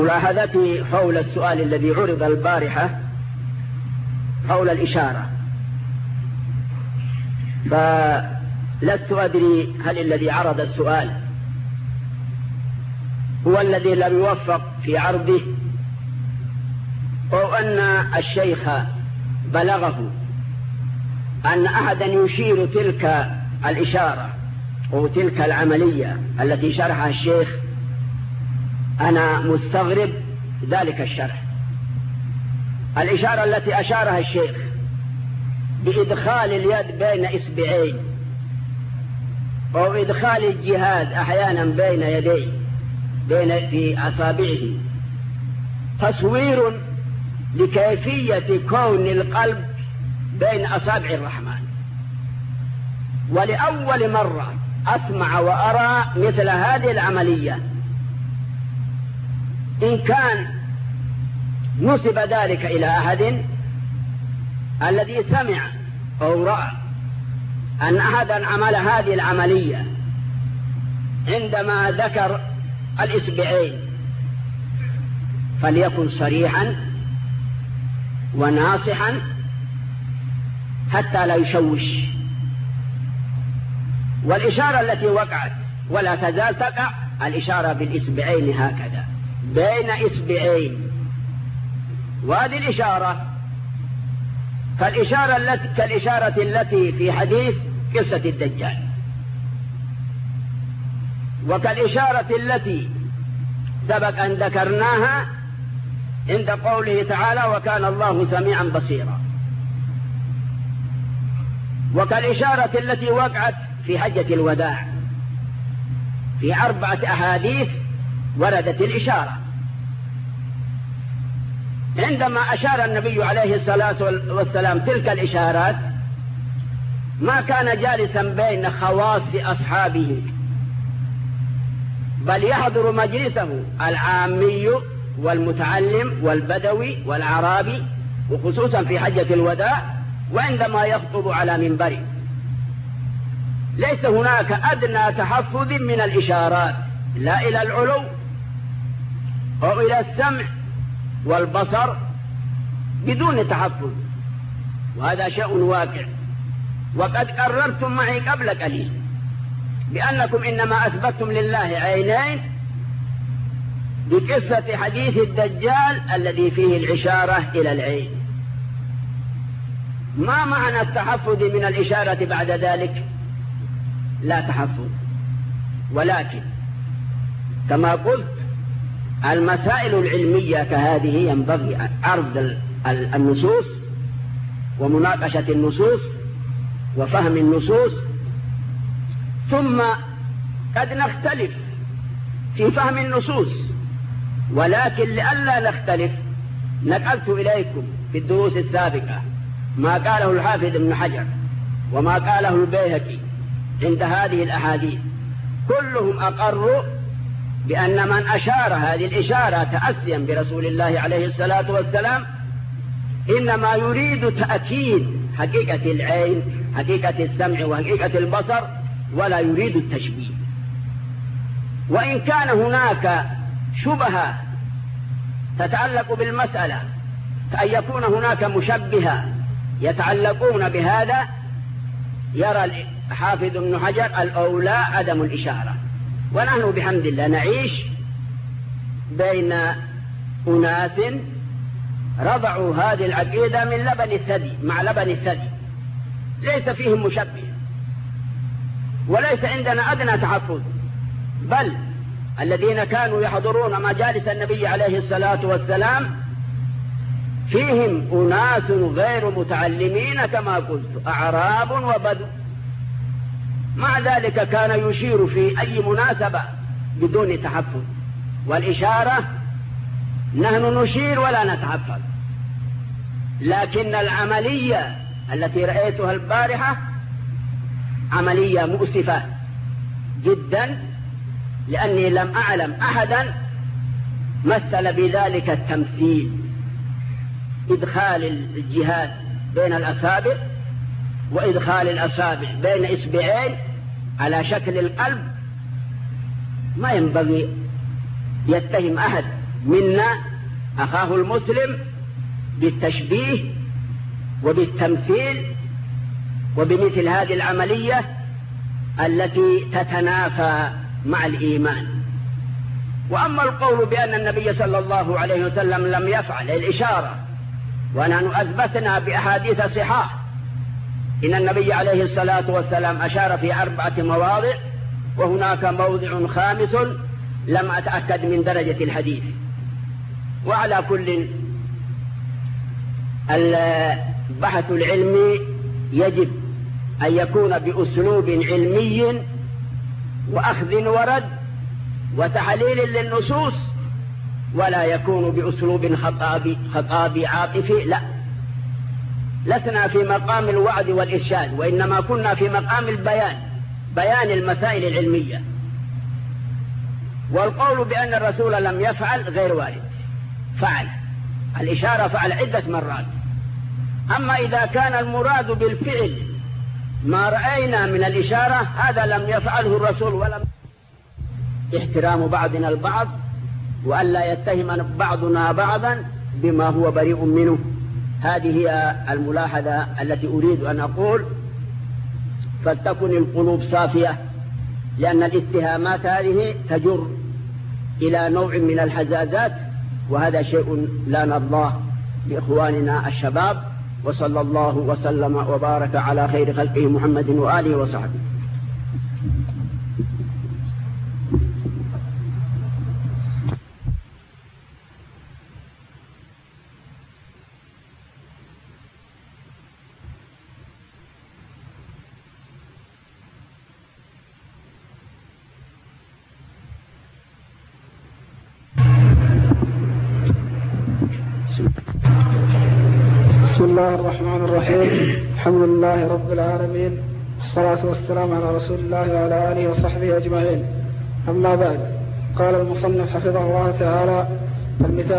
ملاحظتي حول السؤال الذي عرض البارحة حول الإشارة، فلست أدري هل الذي عرض السؤال هو الذي لم يوفق في عرضه، أو أن الشيخ بلغه أن أحدا يشير تلك الإشارة أو تلك العملية التي شرحها الشيخ. أنا مستغرب ذلك الشرح. الإشارة التي أشارها الشيخ بإدخال اليد بين إصبعين أو إدخال الجهاز أحيانا بين يديه في أصابعه تصوير لكيفية كون القلب بين أصابع الرحمن. ولأول مرة أسمع وأرى مثل هذه العملية. إن كان نسب ذلك إلى أحد الذي سمع أو رأى أن أحدا عمل هذه العملية عندما ذكر الإصبعين فليكن صريحا وناصحا حتى لا يشوش. والإشارة التي وقعت ولا تزال تقع الإشارة بالإصبعين هكذا بين إصبعين، وهذه الإشارة كالإشارة التي في حديث قصة الدجال، وكالإشارة التي سبق أن ذكرناها عند قوله تعالى وكان الله سميعا بصيرا، وكالإشارة التي وقعت في حجة الوداع. في 4 أحاديث وردت الإشارة. عندما أشار النبي عليه الصلاة والسلام تلك الإشارات ما كان جالسا بين خواص أصحابه، بل يحضر مجلسه العامي والمتعلم والبدوي والعرابي، وخصوصا في حجة الوداع وعندما يخطب على منبره. ليس هناك أدنى تحفظ من الإشارات، لا إلى العلو أو إلى السمع والبصر بدون تحفظ، وهذا شيء واقع. وقد قررتم معي قبل قليل بأنكم إنما أثبتتم لله عينين بقصة حديث الدجال الذي فيه الإشارة إلى العين. ما معنى التحفظ من الإشارة بعد ذلك؟ لا تحفظ، ولكن كما قلت المسائل العلمية كهذه ينبغي عرض النصوص ومناقشة النصوص وفهم النصوص، ثم قد نختلف في فهم النصوص، ولكن لئلا نختلف نقلت إليكم في الدروس السابقة ما قاله الحافظ ابن حجر وما قاله البيهقي عند هذه الأحاديث. كلهم أقروا بأن من أشار هذه الإشارة تأسيا برسول الله عليه الصلاة والسلام إنما يريد تأكيد حقيقة العين، حقيقة السمع وحقيقة البصر، ولا يريد التشبيه. وإن كان هناك شبهة تتعلق بالمسألة كأن يكون هناك مشبهة يتعلقون بهذا، يرى حافظ ابن حجر الأولى عدم الإشارة. ونحن بحمد الله نعيش بين أناس رضعوا هذه العقيدة من لبن الثدي مع لبن الثدي، ليس فيهم مشبه وليس عندنا أدنى تحفظ، بل الذين كانوا يحضرون مجالس النبي عليه الصلاة والسلام فيهم أناس غير متعلمين كما قلت، أعراب وبدو، مع ذلك كان يشير في أي مناسبة بدون تحفظ. والإشارة نحن نشير ولا نتحفظ، لكن العملية التي رأيتها البارحة عملية مؤسفة جدا، لأني لم أعلم أحدا مثل بذلك التمثيل، إدخال الجهاز بين الأصابع وإدخال الأصابع بين إصبعين على شكل القلب. ما ينبغي يتهم أحد منا أخاه المسلم بالتشبيه وبالتمثيل وبمثل هذه العملية التي تتنافى مع الإيمان. وأما القول بأن النبي صلى الله عليه وسلم لم يفعل الإشارة، ونحن أثبتنا بأحاديث صحاح إن النبي عليه الصلاة والسلام أشار في 4 مواضع، وهناك موضع 5 لم أتأكد من درجة الحديث. وعلى كل البحث العلمي يجب أن يكون بأسلوب علمي وأخذ ورد وتحليل للنصوص، ولا يكون بأسلوب خطابي عاطفي. لا، لسنا في مقام الوعد والإرشاد، وإنما كنا في مقام بيان المسائل العلمية. والقول بأن الرسول لم يفعل غير وارد، فعل الإشارة، فعل عدة مرات. أما إذا كان المراد بالفعل ما رأينا من الإشارة، هذا لم يفعله الرسول، ولم احترام بعضنا البعض، وألا يتهم بعضنا بعضا بما هو بريء منه. هذه هي الملاحظة التي أريد أن أقول، فلتكن القلوب صافية، لأن الاتهامات هذه تجر إلى نوع من الحزازات، وهذا شيء لا نرضاه لإخواننا الشباب. وصلى الله وسلم وبارك على خير خلقه محمد وآله وصحبه. بسم الله الرحمن الرحيم. الحمد لله رب العالمين، الصلاة والسلام على رسول الله وعلى آله وصحبه أجمعين. أما بعد، قال المصنف حفظه الله تعالى: المثال